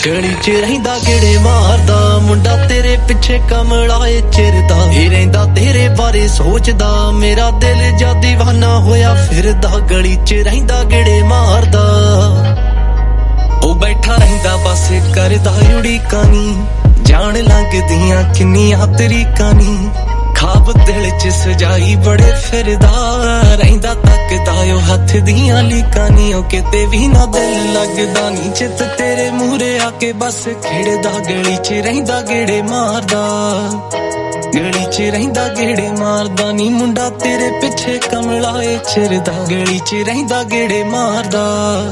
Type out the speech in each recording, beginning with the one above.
गली च रहिंदा गेड़े मारदा मुंडा तेरे पिछे कमलाए चिरदा ये रहिंदा तेरे बारे सोचदा मेरा दिल जा दीवाना होया फिरदा गली च रहिंदा गेड़े मारदा ओ बैठा रहिंदा बस करदा उड़ीकां नी जान लंघदियां किन्नियां तरीकां नी खाब दिल च सजाई बड़े फिरदा रहिंदा तकदा ओ हथ दियां लीकां नी ओ किते भी ना दिल लगदा नी चित तेरे मूहरे आके बस खिड़दा गली च रहिंदा गेड़े मारदा गली च रहिंदा गेड़े मारदा नी मुंडा तेरे पिछे कमलाए चिरदा गली च रहिंदा गेड़े मारदा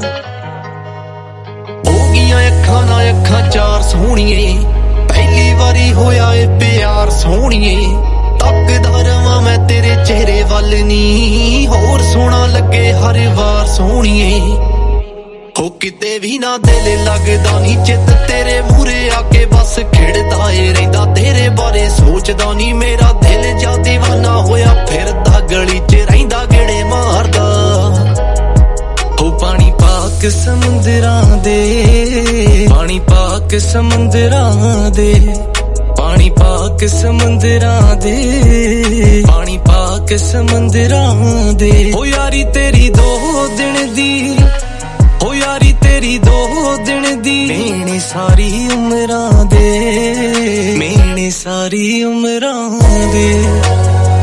हो गईयां अखां ना अखां चार सोहणीए पहली वारी होया ए प्यार सोहणीए तकदा रवां मैं तेरे चेहरे वल नी होर सोहना लगे हर वार सोहणीए हो किते भी ना दिल लगदा नी चित तेरे मूहरे आके बस खिड़दा ए रहिंदा तेरे बारे सोचदा नी मेरा दिल जा दीवाना होया फिरदा गली च रहिंदा गेड़े मारदा हो पानी पाक समुंदरां दे पानी पाक समुंदरां दे पानी पाक समुंदरां दे पानी पाक समुंदरां दे हो यारी तेरी दो दिन दी हो यारी तेरी दो दिन दी मेरी सारी उमरां दे मेरी सारी उमरां दे